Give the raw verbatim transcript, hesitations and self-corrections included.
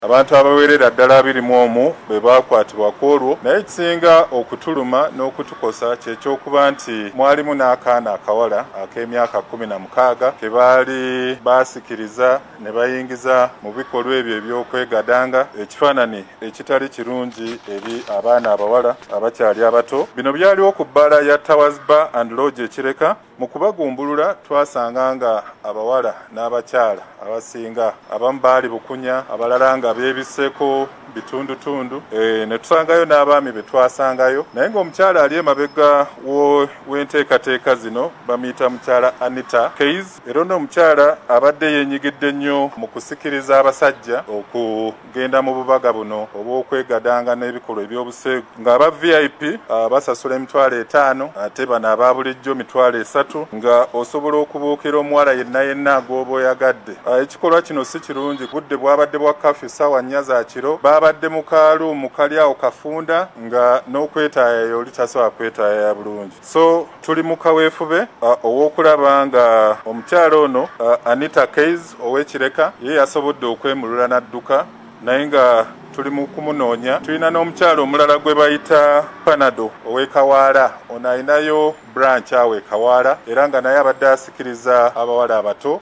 Abantu abawerera ddala abiri mu omu bwe baakwatibwa ku olwo, naye ekisinga okutuluma n'okutukosa kye ky'okuba nti mwalimu n'akaana akawala ak'emyaka kkumi na mukaaga ke baali baasikiriza ne bayingiza mu bikolwa ebyo eby'okwegadanga ekifaananyi ekitali kirungi eri abaana abawala abakyali abato. Bino byaliwo ku bbaala ya Towers Bar and Lodge e Kireka. Mu kubagumbulula twasanga nga abawala n'abakyala abasinga abamu baali bukunya, abalala nga beebiseko bitundutundu, e, ne tusangayo n'abaami be twasangayo, naye ng'omukyala ali emabega w'enteekateeka zino bamuyita mukyala Anita Keys. Era ono omukyala abadde yeenyigidde nnyo mu kusikiriza abasajja okugenda mu bubaga buno obw'okwegadanga n'ebikolwa eby'obuseegu, ng'aba V I P uh, basasula emitwalo etaano ate bano aba bulijjo mitwalo esatu, nga osobola okubuukira omuwala yenna yenna gw'oba oyagadde. Uh, ekikolwa kino si kirungi. Budde bwabadde bwa kafyu ssaawa nnya za kiro, babadde mu kaaluumu kali awo kafunda nga n'okwetaaya oli tasobola kwetaaya bulungi. So tuli mu kaweefube uh, ow'okulaba nga omukyala ono uh, Anita Keys ow'Ekireka ye yasobodde okwemulula n'adduka, naye nga tuli mu kumunoonya. Tulina n'omukyala omulala gwe bayita Panado ow'e Kawaala, ono ayinayo branch awo e Kawaala, era nga naye abadde asikiriza abawala abato.